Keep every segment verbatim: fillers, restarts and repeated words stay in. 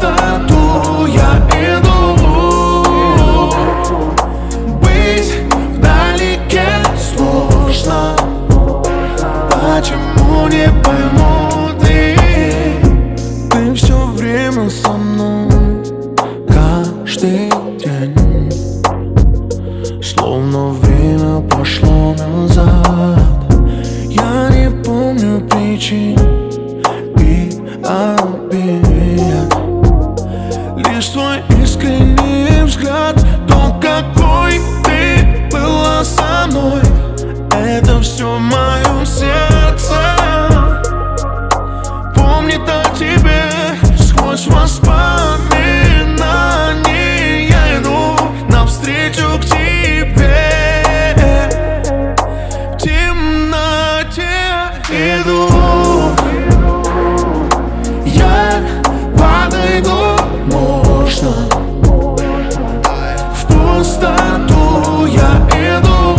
пустоту я иду. Быть вдалеке сложно. Почему не пойму ты? Ты все время со мной, каждый день. Словно время пошло назад. Я не помню причин и обид. Лишь твой искренний взгляд, то, какой ты была со мной, это все в моем сердце. Помнит о тебе сквозь воспоминания. Я иду навстречу к тебе. В темноте иду. Я подойду, можно. В пустоту я иду.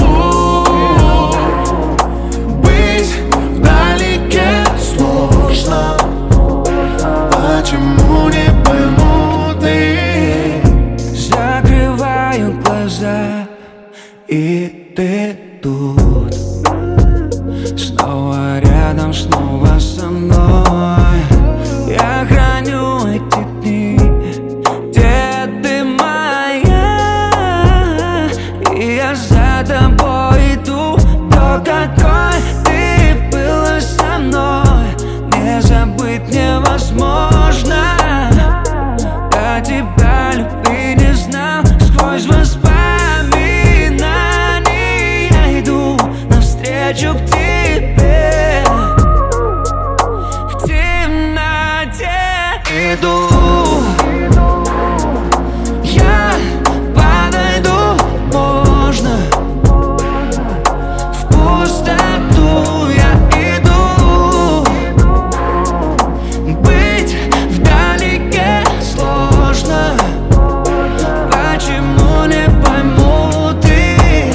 Быть вдалеке сложно. Почему не пойму ты? Закрываю глаза, и ты тут. Снова рядом, снова со мной. Я храню эти дни, где ты моя. И я за тобой иду. То, какой ты была со мной, не забыть невозможно. Я тебя любви не знал. Сквозь воспоминания я иду навстречу к тебе. В темноте иду. Я подойду, можно. В пустоту я иду. Быть вдалеке сложно. Почему не пойму ты?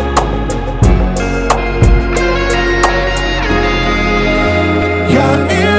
Я иду.